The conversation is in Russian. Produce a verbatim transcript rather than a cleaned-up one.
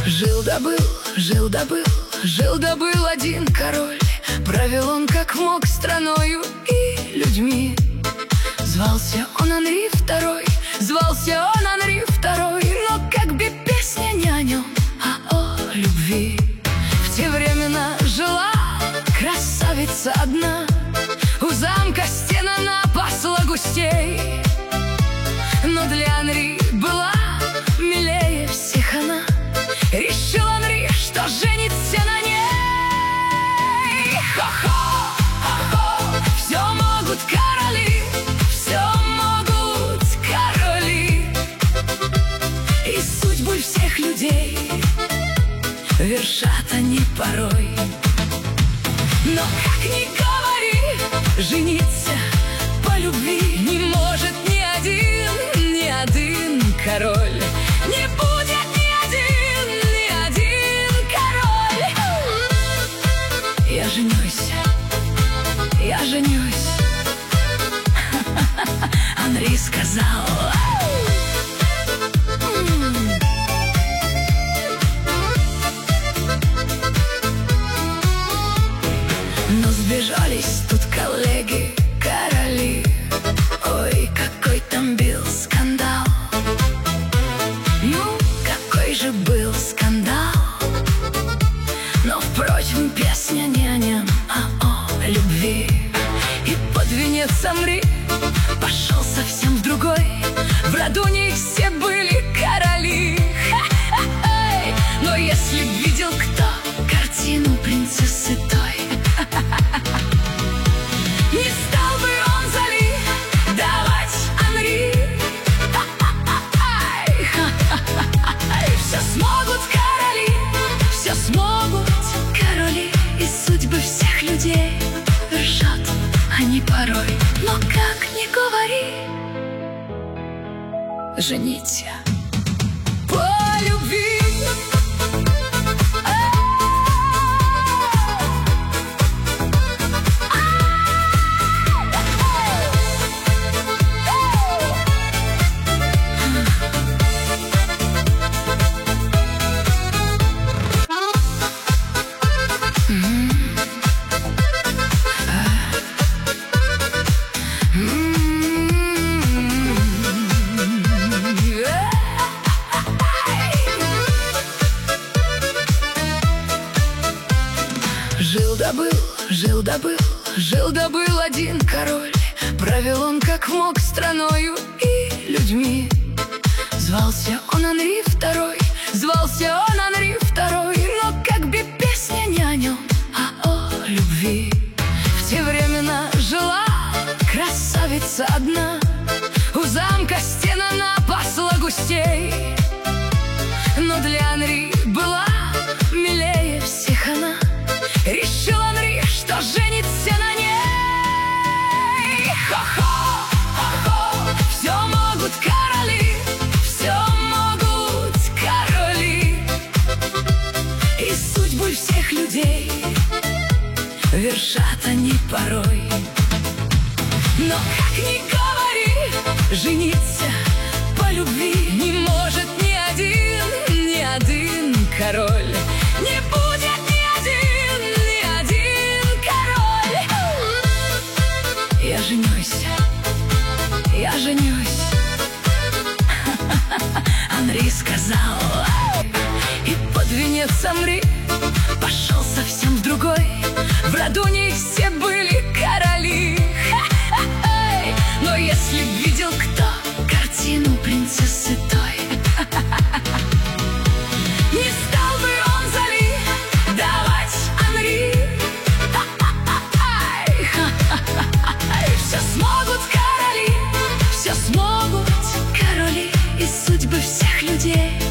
Жил-да был, жил-да был, жил-да был один король. Правил он как мог страною и людьми. Звался он Анри второй, звался он Анри второй. Но как бы песня не о нем, а о любви. В те времена жила красавица одна, у замка стена напасла густей. Но для Анри была милее всех она. Решил Анри, что женится на ней. Хо-хо, хо-хо, все могут короли, все могут короли. И судьбы всех людей вершат они порой. Но как ни говори, жениться по любви не может ни один, ни один король. Не будет ни один, ни один король. Я женюсь, я женюсь, Анри сказал. Но сбежались тут коллеги, короли. Ой, какой там был скандал. Ну, какой же был скандал. Но, впрочем, песня не о нем, а о любви. И под венец Анри пошел совсем в другой. В роду не все были короли. Ха-ха-ха. Но если б видел кто картину принцессы той, не стал бы он Зали давать Анри. Все смогут короли, все смогут короли. И судьбы всех людей решат они порой. Но как ни говори, жениться по любви. Жил-да был, жил-да был, жил-да был один король. Правил он как мог страною и людьми. Звался он Анри второй, звался он Анри второй. Но как бы песня не о нем, а о любви. В те времена жила красавица одна, у замка стена напасла густей. Но для Анри была милее всех она. Решил Анри, что женится на ней. Хо-хо, хо-хо, все могут короли, все могут короли. И судьбы всех людей вершат они порой. Но как ни говори, жениться по любви не может ни один, ни один король. Не будет ни один, ни один король. Я женюсь, я женюсь, Анри сказал. И под венец Анри пошел совсем в другой. В роду не все были короли. Но если б видел кто картину принцессы той, не стал бы он Зали давать Анри. Все смогут короли, все смогут короли. И судьбы всех людей